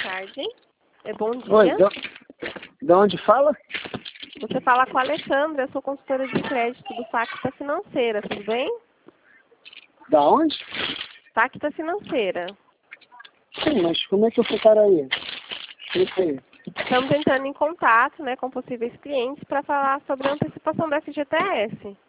tarde. Bom dia. Oi, de onde fala? Você fala com a Alexandra, eu sou consultora de crédito do Pacta Financeira, tudo bem? Da onde? Pacta Financeira. Sim, mas como é que eu fui para aí? Explica aí. Estamos entrando em contato, com possíveis clientes para falar sobre a antecipação da FGTS.